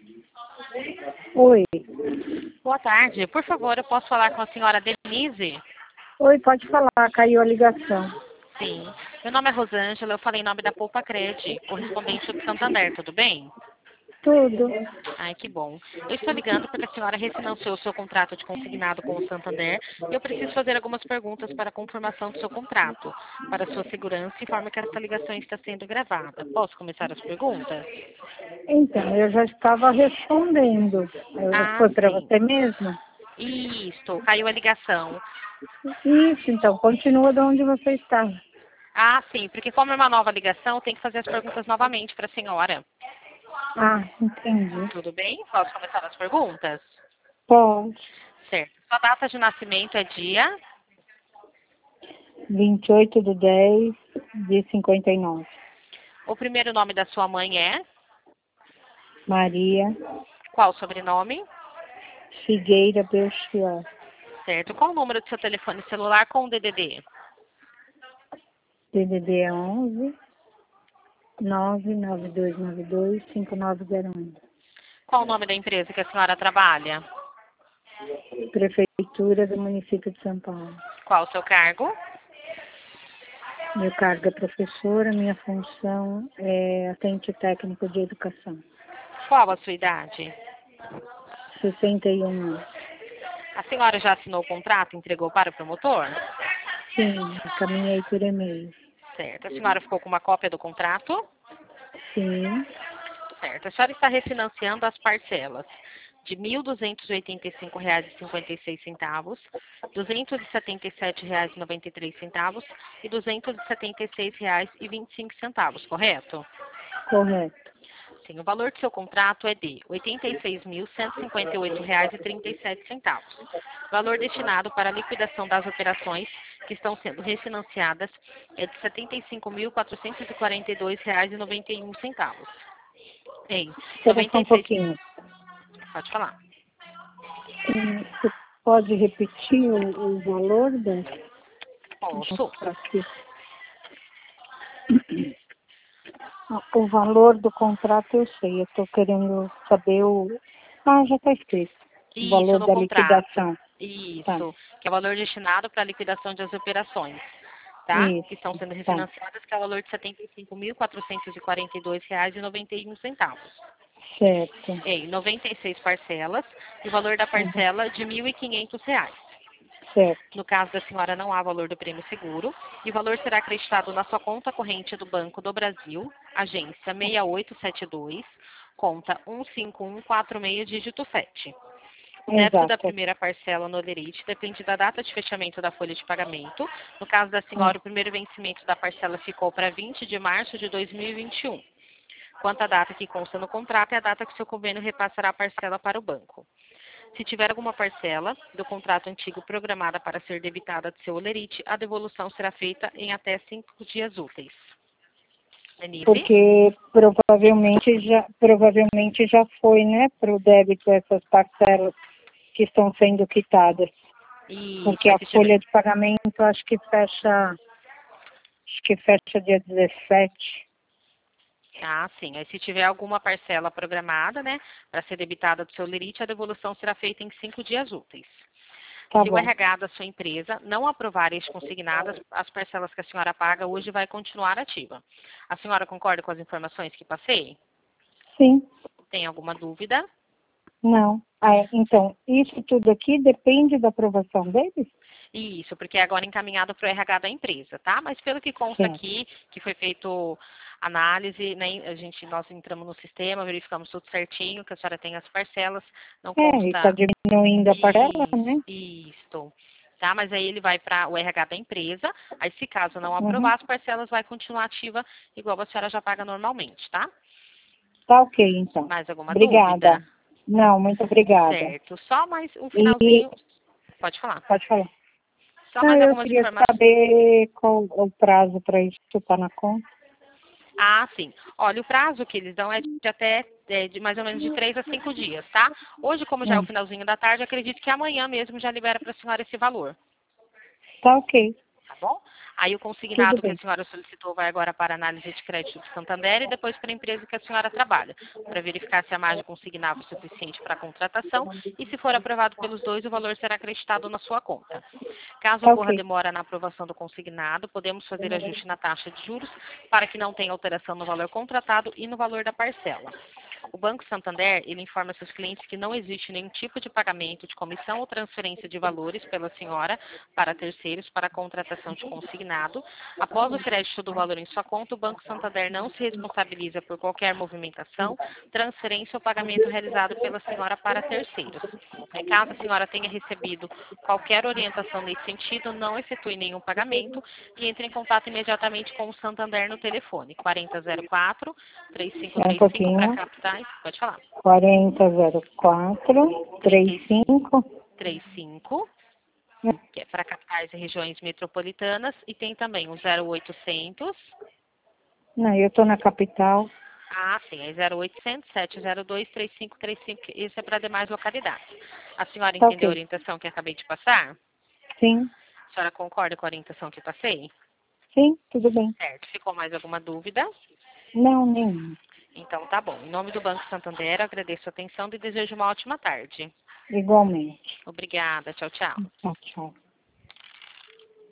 Oi. Boa tarde. Por favor, eu posso falar com a senhora Denise? Oi, pode falar, caiu a ligação. Sim. Meu nome é Rosângela, eu falei em nome da Poupa Cred, correspondente do Santander, tudo bem? Tudo. Ai, que bom. Eu estou ligando porque a senhora refinanciou o seu contrato de consignado com o Santander e eu preciso fazer algumas perguntas para a confirmação do seu contrato, para a sua segurança, informa que esta ligação está sendo gravada. Posso começar as perguntas? Então, eu já estava respondendo. Ah, Foi para sim. você mesmo? Isso, caiu a ligação. Isso, então, continua de onde você está. Ah, sim, porque como é uma nova ligação, tem que fazer as perguntas novamente para a senhora. Ah, entendi. Tudo bem? Posso começar as perguntas? Pode. Certo. Sua data de nascimento é dia? 28/10/59. O primeiro nome da sua mãe é? Maria Qual o sobrenome? Figueira Belchior. Certo. Qual o número do seu telefone celular com o DDD? DDD é 11 992925901. Qual o nome da empresa que a senhora trabalha? Prefeitura do município de São Paulo. Qual o seu cargo? Meu cargo é professora, minha função é atendente técnico de educação. Qual a sua idade? 61 anos. A senhora já assinou o contrato e entregou para o promotor? Sim, caminhei por e-mail. Certo. A senhora ficou com uma cópia do contrato? Sim, Certo. A senhora está refinanciando as parcelas de R$ 1.285,56, R$ 277,93 e R$ 276,25, correto? correto. Sim, o valor do seu contrato é de R$ 86.158,37. Valor destinado para a liquidação das operações que estão sendo refinanciadas é de R$ 75.442,91. Em Espera só um 96. pouquinho. Pode falar. Você pode repetir o valor da... Posso. Aqui. O valor do contrato eu sei, eu estou querendo saber o... Ah, já está escrito. O Isso, valor no da contrato. liquidação. Tá, Isso, que é o valor destinado para a liquidação das operações, tá? Que estão isso, sendo tá, refinanciadas, que é o valor de R$ 75.442,91. certo. Em 96 parcelas, e o valor da Uhum, parcela de R$ 1.500. certo. No caso da senhora, não há valor do prêmio seguro, e o valor será acreditado na sua conta corrente do Banco do Brasil, agência 6872, conta 15146, dígito 7. O débito da Exato. primeira parcela no Olerite depende da data de fechamento da folha de pagamento. No caso da senhora, o primeiro vencimento da parcela ficou para 20 de março de 2021. Quanto à data que consta no contrato, é a data que o seu convênio repassará a parcela para o banco. Se tiver alguma parcela do contrato antigo programada para ser debitada do seu Olerite, a devolução será feita em até 5 dias úteis. Denise? Porque provavelmente já foi, né, para o débito essas parcelas que estão sendo quitadas. Isso, Porque aí a se tiver... folha de pagamento acho que fecha dia 17. Ah, sim. Aí se tiver alguma parcela programada, né, para ser debitada do seu Olerite, a devolução será feita em 5 dias úteis. Tá Se o bom. RH da sua empresa não aprovar este consignado, as parcelas que a senhora paga hoje vai continuar ativa. A senhora concorda com as informações que passei? Sim, Tem alguma dúvida? não. Então, isso tudo aqui depende da aprovação deles? Isso, porque é agora encaminhado para o RH da empresa, tá? Mas pelo que consta Certo. aqui, que foi feito análise, né, nós entramos no sistema, verificamos tudo certinho, que a senhora tem as parcelas, não E está consta diminuindo a parcela, né? Isto. Tá? Mas aí ele vai para o RH da empresa. Aí, se caso não Uhum. aprovar, as parcelas vai continuar ativa, igual a senhora já paga normalmente, tá? Tá ok, então. Mais alguma Obrigada. dúvida? Não, muito obrigada. Certo. Só mais um E finalzinho. Pode falar. pode falar. Só Não, mais eu algumas queria informações. saber qual o prazo para isso estar na conta. Ah, sim. Olha, o prazo que eles dão é de até de mais ou menos de 3 a 5 dias, tá? Hoje, como já é o Hum. finalzinho da tarde, acredito que amanhã mesmo já libera para a senhora esse valor. Tá ok. tá bom? Aí o Tudo consignado que a bem. senhora solicitou vai agora para a análise de crédito do Santander e depois para a empresa que a senhora trabalha, para verificar se a margem consignável é suficiente para a contratação e se for aprovado pelos dois, o valor será acreditado na sua conta. Caso Tá ocorra ok. demora na aprovação do consignado, podemos fazer ajuste na taxa de juros para que não tenha alteração no valor contratado e no valor da parcela. O Banco Santander, ele informa seus clientes que não existe nenhum tipo de pagamento de comissão ou transferência de valores pela senhora para terceiros para a contratação de consignado. Após o crédito do valor em sua conta, o Banco Santander não se responsabiliza por qualquer movimentação, transferência ou pagamento realizado pela senhora para terceiros. Caso a senhora tenha recebido qualquer orientação nesse sentido, não efetue nenhum pagamento e entre em contato imediatamente com o Santander no telefone 4004 Só um 3535 para pouquinho. capitais. Pode falar. 4004 35. 3535, que é para capitais e regiões metropolitanas, e tem também o 0800. Não, eu estou na capital. Ah, sim, é 0800 702 3535. Isso é para demais localidades. A senhora Tá entendeu a ok. orientação que acabei de passar? Sim, A senhora concorda com a orientação que passei? sim, tudo bem. Certo. Ficou mais alguma dúvida? Não, nenhum. Então tá bom. Em nome do Banco Santander, agradeço a atenção e desejo uma ótima tarde. Igualmente. Obrigada. Tchau, tchau. Tchau, tchau.